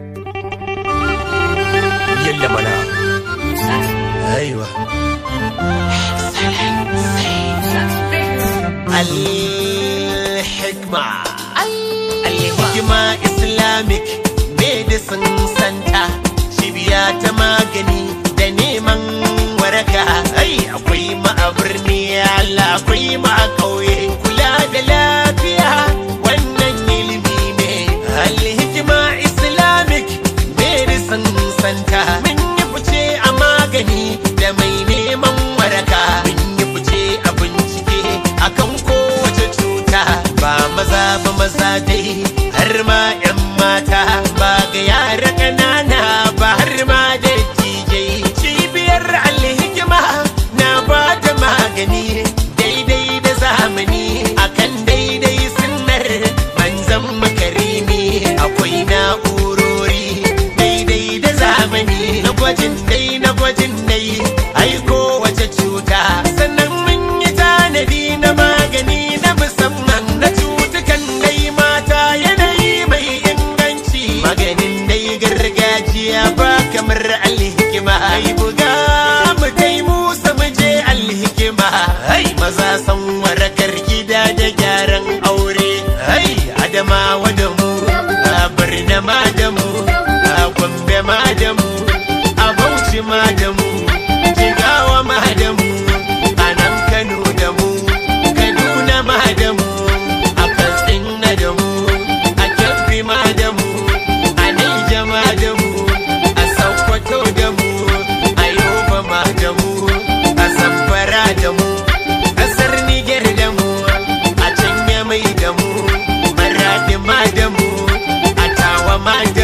يلا منا ايوه الحكمة اسلامك medicine center cibiya ta magani da neman waraka. Ai akwai ma a birni Allah akwai ma a kauye kula da lafiya wannan ilimi ne. Al-Hikma Islamic Medicine Center mun yi fice a magani da mai neman waraka. Mun yi fice a bincike akan kowace cuta, ba maza ba maza dai har ma 'yan mata, ba ga yara ƙanana ba har ma da tijai. Cibiyar Al-Hikma na ba da magani daidai da zamani akan daidai sunnar manzon makarimi. Akwai na'urori daidai da zamani na gwajin dai ai kowace cuta. Sannan mun yi tanadi na magani na musamman na cutukan dai mata yanayi mai inganci. Maganin dai gargajiya ba kamar Al-Hikma. Ai buga mu kai Musa mu je Al-Hikma. Ai maza san warakar gida da gyaran aure. Ai Adamawa da mu, a Barna ma da mu, a Gombe ma da mu, a Bauchi ma da mu, Jigawa ma da mu, a nan Kano da mu, Kaduna ma da mu, a Katsina da mu, a Kebbi ma da mu, a Niger ma da mu, a Sokoto da mu, a Yobe ma da mu, a Zamfara da mu, ƙasar Niger da mu, a can Yamai da mu, Maradi ma da mu, a Tawa ma da